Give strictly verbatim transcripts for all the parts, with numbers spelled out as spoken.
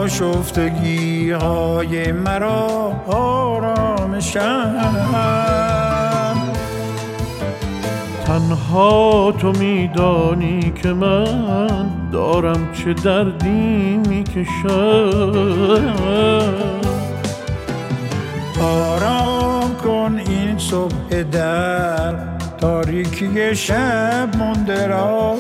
آشفتگی های مرا آرامشم. تنها تو میدانی که من دارم چه دردی میکشم. آرام کن این صبح در تاریکی شب مانده را.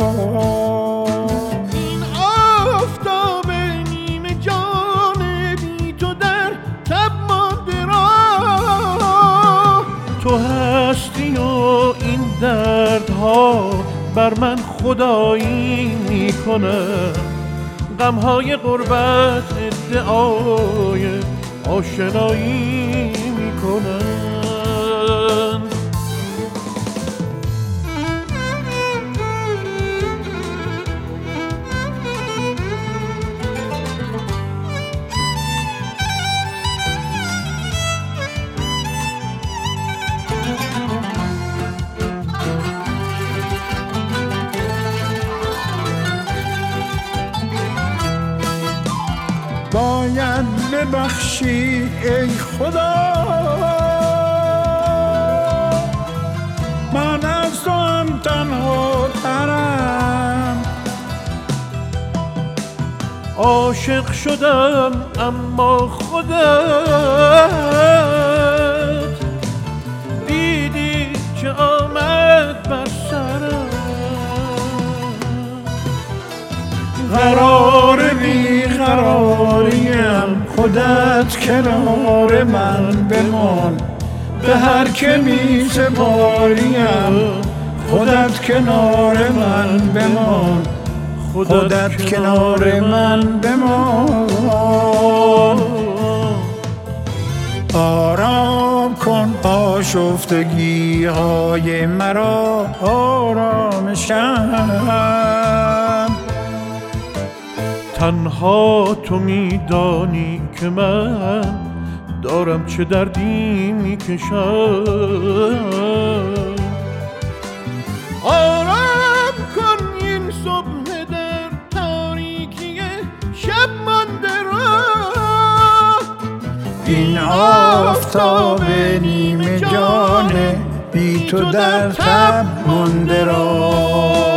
این آفتاب نیمه جان بی تو در تب مانده را. تو هستی و این دردها بر من خدایی میکنه. غمهای غربت ادعای آشنایی میکنن. باید ببخشی ای خدا، من از تو هم تنها ترم. عاشق شدم اما خودت دیدی چه آمد بر سرم. قرار بی قراریم خودت کنار من بمان. به هر که می سپاریم خودت کنار من بمان. خودت کنار من بمان. آرام کن آشفتگی های مرا آرامشم. تنها تو میدانی که من دارم چه دردی میکشم. آرام کن این صبح در تاریکی شب مانده را. این آفتاب نیمه جان بی تو در تب مانده را.